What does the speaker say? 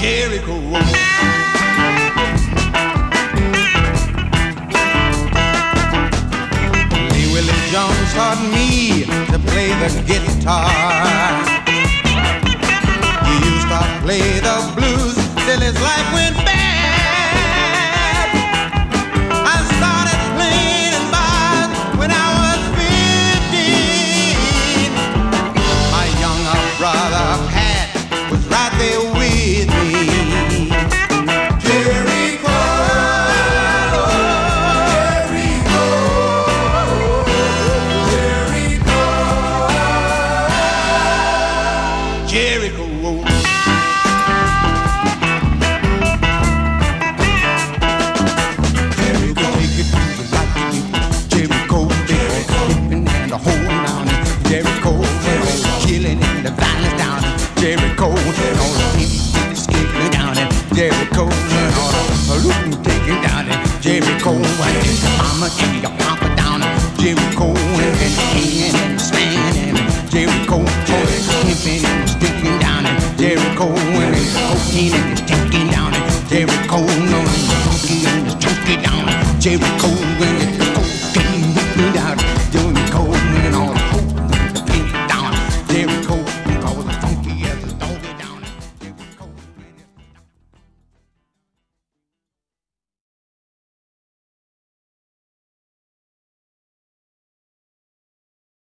Jericho. Lee Willie Jones taught me to play the guitar. He used to play the blues till his life went bad. I started playing bars when I was 15. My younger brother Pat was right there with me. Jericho, Jericho, Jericho, Jericho. Jericho, killing and the violence down in Jericho, and all the people skipping down in Jericho, and all the looting taking down in Jericho, and the mama and your papa down in Jericho, and the singing and the slanging in Jericho, all the pimping and the sticking down in Jericho, and the cocaine and the sticking down in Jericho, and the funky and the chunky down in Jericho.